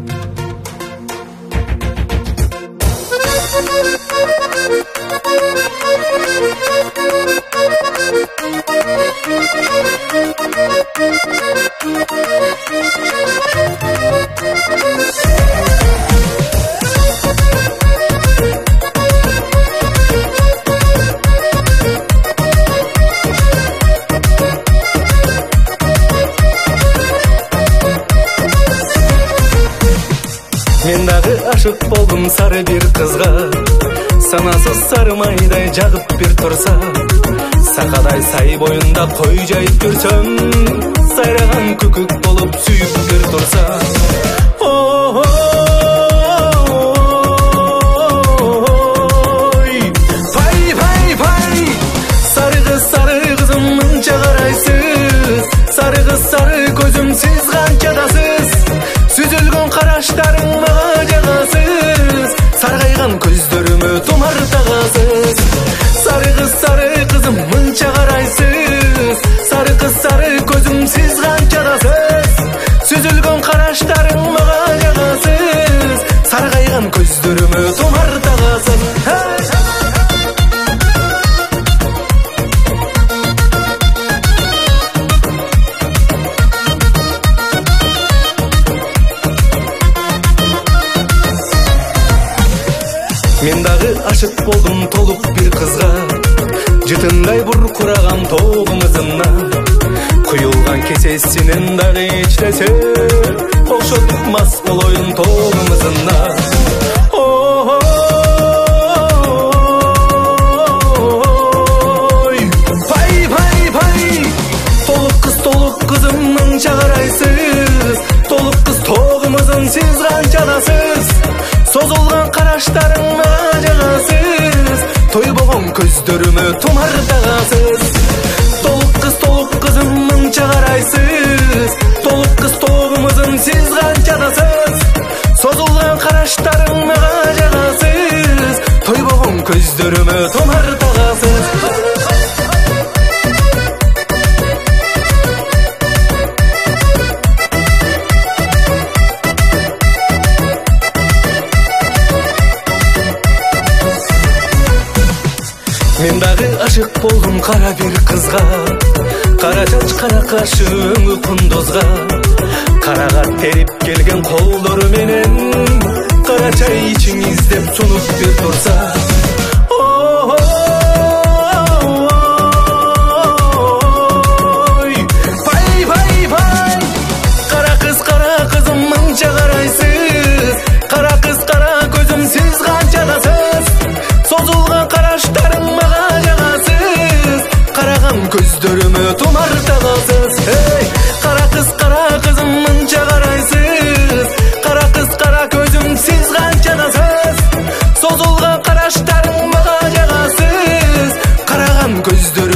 Мен дағы ашық болдым сары бір қызға, санасыз сары майдай жағып бір тұрса, сақадай сай бойында қой жайып көрсем, сайраған күкік болып сүйіп бір тұрса. Сары қызым мұнша қарайсыз, сары қыз сары көзім сіз қаншадасыз, сүзілген қараштарың маған жағасыз, сарғайған көздеріме тұмар тағасыз. Сары қызым мұнша қарайсыз, сары қыз сары көзім сіз қаншадасыз, сүзілген қараштарың маған жағасыз, сарғайған көздеріме тұмар тағасыз. Мен дағы ашық болдым толық бір қызға, жытындай бұрқыраған тоғымызына, құйылған кесесінен дағы іштесе, оқшотып мас болойын тоғымызына. Толық қызым мұнша қарайсыз, толық қыз тоғымызын сіз қаншадасыз, созылған қараштарың маған жағасыз, той болған көздеріме тұмар тағасыз. Толық қызым мұнша қарайсыз, толық қыз тоғымызын сіз қаншадасыз, созылған қараштарың маған жағасыз, той болған көздеріме тұмар тағасыз. Мен дағы ашық болдым қара бір қызға, қара шаш қара қашы өңі құндызға, қараға теріп келген қолдары менен, қара чай ішің іздеп сұнып бір тұрса. Қара қызым мұнша қарайсыз, қара қыз қара көзім сіз қаншадасыз, созылған қараштарың маған жағасыз, қараған көздеріме тұмар тағасыз. Қара қызым мұнша қарайсыз, қара қыз қара көзім сіз қаншадасыз, созылған қараштарың маған жағасыз, қараған көздеріме